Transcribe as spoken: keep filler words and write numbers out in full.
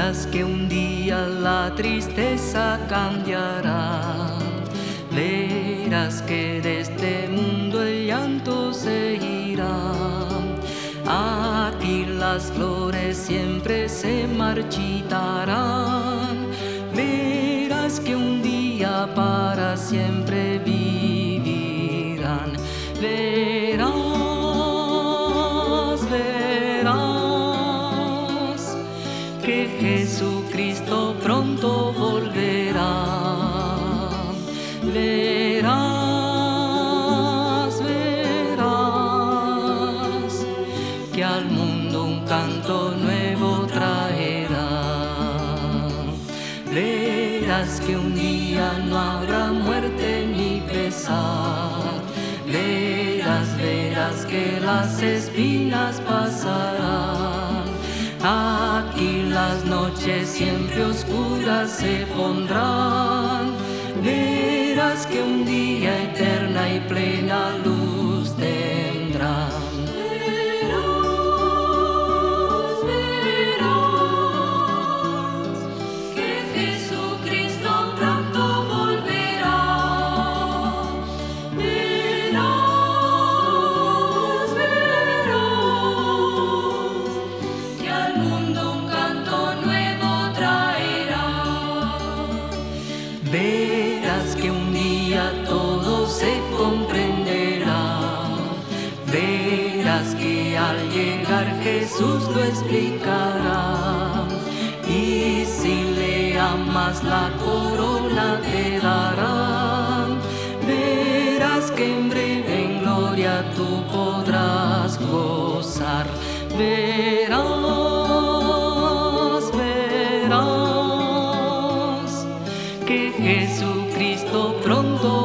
Verás que un día la tristeza cambiará. Verás que de este mundo el llanto se irá. Aquí las flores siempre se marchitarán. Verás que un día para siempre vivirán. Verás, verás que Jesucristo pronto volverá. Verás, verás que al mundo un canto nuevo traerá. Verás que un día no habrá muerte ni pesar. Verás, verás que las espinas pasarán. Aquí las noches siempre oscuras se pondrán. Verás que un día eterna y plena luz tendrán. Verás, verás que Jesucristo pronto volverá. Verás, verás que al mundo un canto nuevo traerá. Verás que un día todo se comprenderá. Verás que al llegar Jesús lo explicará. Y si le amas la corona te darán. Verás que en breve en gloria tú podrás gozar. Verás, verás que Jesucristo pronto